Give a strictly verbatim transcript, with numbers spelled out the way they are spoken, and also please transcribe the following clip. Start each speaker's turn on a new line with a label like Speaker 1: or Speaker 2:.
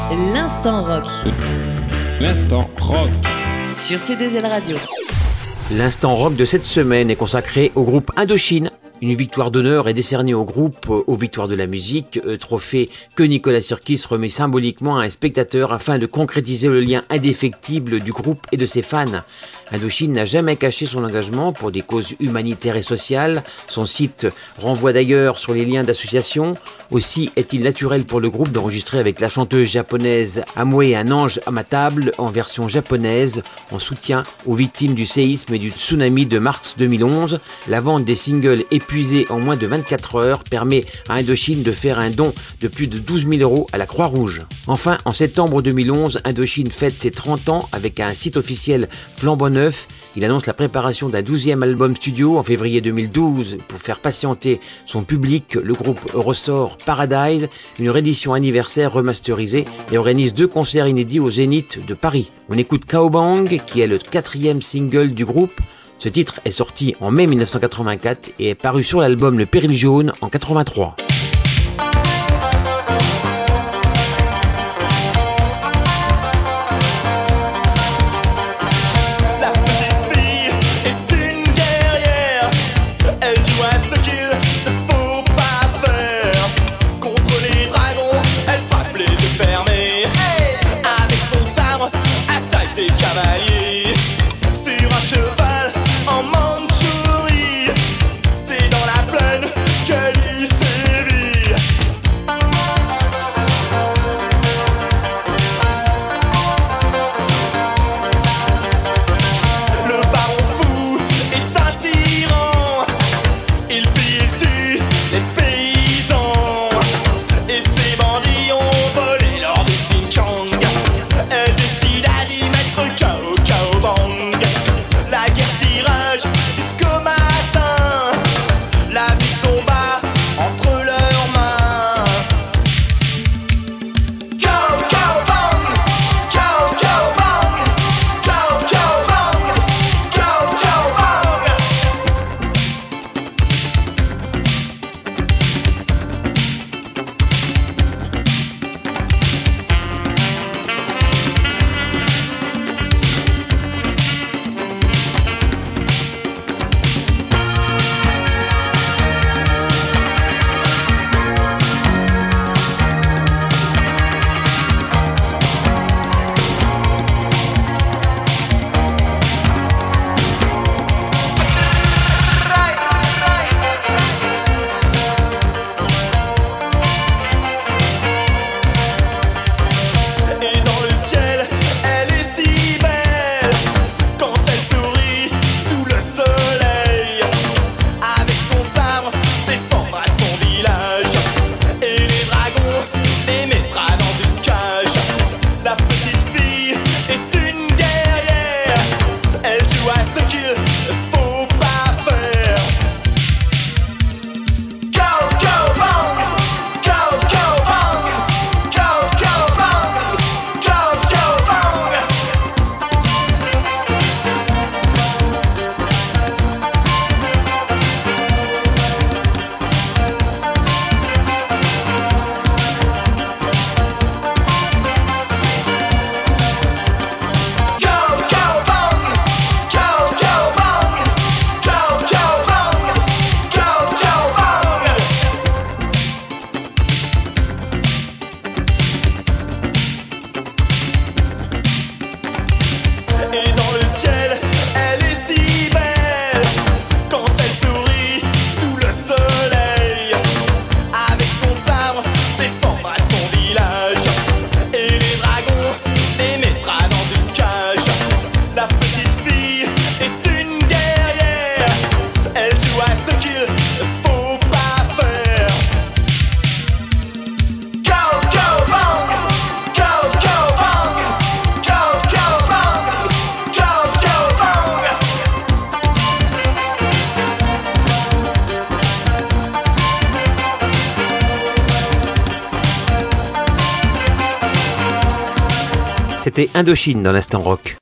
Speaker 1: L'instant rock.
Speaker 2: L'instant rock.
Speaker 1: Sur C deux L Radio.
Speaker 3: L'instant rock de cette semaine est consacré au groupe Indochine. Une victoire d'honneur est décernée au groupe aux Victoires de la musique, trophée que Nicolas Sirkis remet symboliquement à un spectateur afin de concrétiser le lien indéfectible du groupe et de ses fans. Indochine n'a jamais caché son engagement pour des causes humanitaires et sociales. Son site renvoie d'ailleurs sur les liens d'association. Aussi est-il naturel pour le groupe d'enregistrer avec la chanteuse japonaise Amway un ange à ma table en version japonaise en soutien aux victimes du séisme et du tsunami de mars deux mille onze. La vente des singles épuisés en moins de vingt-quatre heures permet à Indochine de faire un don de plus de douze mille euros à la Croix-Rouge. Enfin, en septembre deux mille onze, Indochine fête ses trente ans avec un site officiel flambant neuf. Il annonce la préparation d'un douzième album studio en février deux mille douze. Pour faire patienter son public, le groupe ressort Paradise, une réédition anniversaire remasterisée, et organise deux concerts inédits au Zénith de Paris. On écoute Cowbang, qui est le quatrième single du groupe. Ce titre est sorti en mai mille neuf cent quatre-vingt-quatre et est paru sur l'album Le Péril Jaune en quatre-vingt-trois. C'était Indochine dans l'instant rock.